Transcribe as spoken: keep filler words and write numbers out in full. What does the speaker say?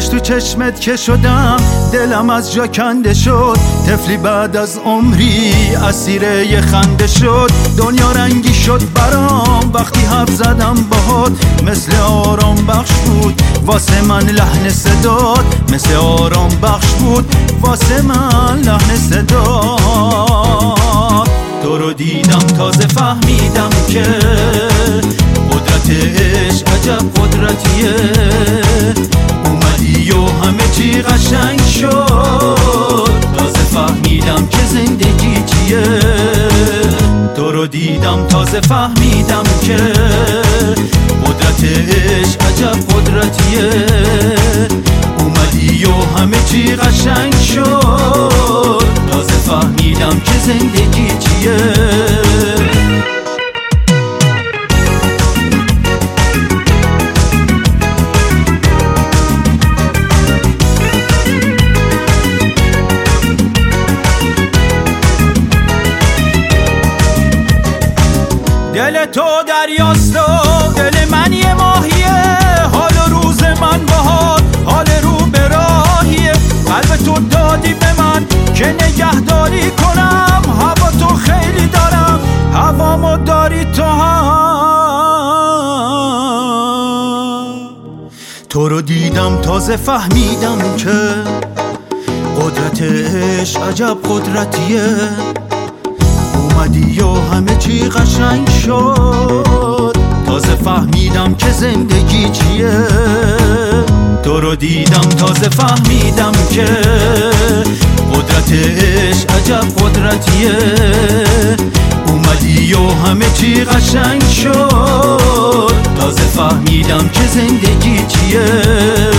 چش تو چشمت که شدم دلم از جا کنده شد. طفلی بعد از عمری اسیر یه خنده شد. دنیا رنگی شد برام وقتی حرف زدم باهات. مثل آرام بخش بود واسه من لحن صدات. مثل آرام بخش بود واسه من لحن صدات. تو رو دیدم تازه فهمیدم که قدرت عشق عجب قدرتیه. اومدی و همه چی قشنگ شد. تازه فهمیدم که زندگی چیه. تو رو دیدم تازه فهمیدم که قدرت عشق عجب قدرتیه. اومدی و همه چی قشنگ شد. تازه فهمیدم که زندگی چیه. دل تو دریاست و دل من یه ماهیه. حال و روز من باهات حال رو به راهیه. قلب تو دادی به من که نگهداری کنم. هوا تو خیلی دارم هوامو داری تو هم. تو رو دیدم تازه فهمیدم که قدرت عشق عجب قدرتیه. اومدی و همه چی قشنگ شد. تازه فهمیدم که زندگی چیه. تو رو دیدم تازه فهمیدم که قدرت عشق عجب قدرتیه. اومدی و همه چی قشنگ شد. تازه فهمیدم که زندگی چیه.